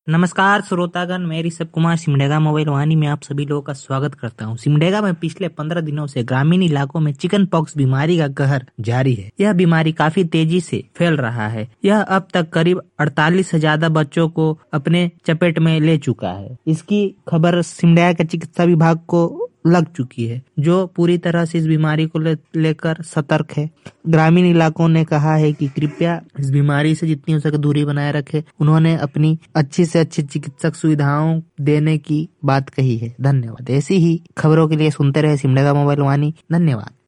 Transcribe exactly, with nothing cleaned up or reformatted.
नमस्कार श्रोतागण, मैं ऋषभ कुमार सिमडेगा मोबाइल वाहिनी में आप सभी लोगों का स्वागत करता हूं। सिमडेगा में पिछले पंद्रह दिनों से ग्रामीण इलाकों में चिकन पॉक्स बीमारी का कहर जारी है। यह बीमारी काफी तेजी से फैल रहा है। यह अब तक करीब अड़तालीस से ज्यादा बच्चों को अपने चपेट में ले चुका है। इसकी खबर सिमडेगा के चिकित्सा विभाग को लग चुकी है, जो पूरी तरह से इस बीमारी को ले, लेकर सतर्क है। ग्रामीण इलाकों ने कहा है कि कृपया इस बीमारी से जितनी हो सके दूरी बनाए रखें। उन्होंने अपनी अच्छी से अच्छी चिकित्सक सुविधाओं देने की बात कही है। धन्यवाद। ऐसी ही खबरों के लिए सुनते रहे सिमडेगा मोबाइल वाहिनी। धन्यवाद।